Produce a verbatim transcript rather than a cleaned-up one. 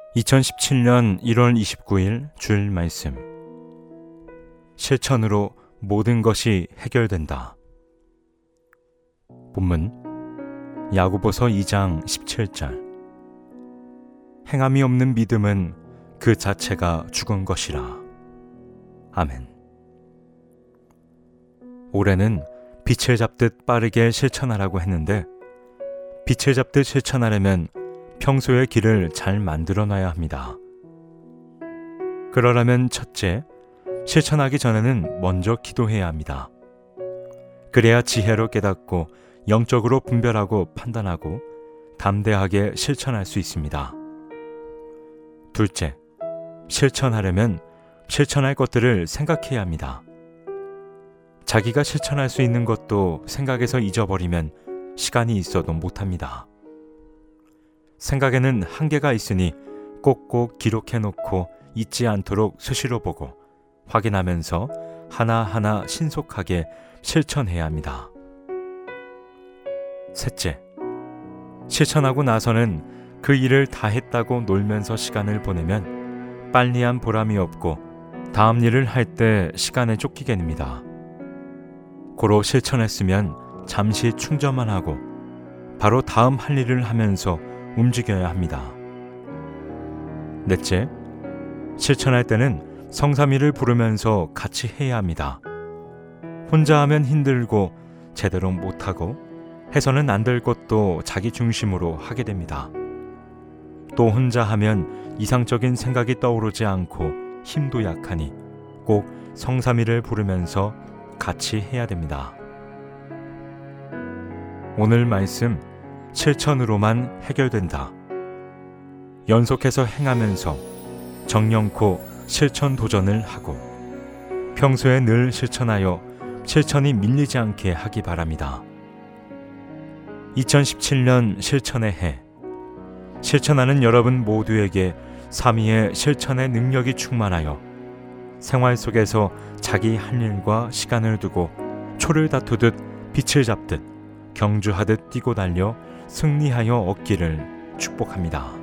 이천십칠 년 일월 이십구일 주일 말씀. 실천으로 모든 것이 해결된다. 본문 야고보서 이 장 십칠 절. 행함이 없는 믿음은 그 자체가 죽은 것이라. 아멘. 올해는 빛을 잡듯 빠르게 실천하라고 했는데, 빛을 잡듯 실천하려면 평소의 길을 잘 만들어 놔야 합니다. 그러려면 첫째, 실천하기 전에는 먼저 기도해야 합니다. 그래야 지혜로 깨닫고 영적으로 분별하고 판단하고 담대하게 실천할 수 있습니다. 둘째, 실천하려면 실천할 것들을 생각해야 합니다. 자기가 실천할 수 있는 것도 생각에서 잊어버리면 시간이 있어도 못합니다. 생각에는 한계가 있으니 꼭꼭 기록해놓고 잊지 않도록 수시로 보고 확인하면서 하나하나 신속하게 실천해야 합니다. 셋째, 실천하고 나서는 그 일을 다 했다고 놀면서 시간을 보내면 빨리한 보람이 없고 다음 일을 할 때 시간에 쫓기게 됩니다. 고로 실천했으면 잠시 충전만 하고 바로 다음 할 일을 하면서 움직여야 합니다. 넷째, 실천할 때는 성삼위를 부르면서 같이 해야 합니다. 혼자 하면 힘들고 제대로 못하고 해서는 안 될 것도 자기 중심으로 하게 됩니다. 또 혼자 하면 이상적인 생각이 떠오르지 않고 힘도 약하니 꼭 성삼위를 부르면서 같이 해야 됩니다. 오늘 말씀, 실천으로만 해결된다. 연속해서 행하면서 정령코 실천 도전을 하고 평소에 늘 실천하여 실천이 밀리지 않게 하기 바랍니다. 이천십칠 년 실천의 해. 실천하는 여러분 모두에게 삼위의 실천의 능력이 충만하여 생활 속에서 자기 할 일과 시간을 두고 초를 다투듯 빛을 잡듯 경주하듯 뛰고 달려 승리하여 얻기를 축복합니다.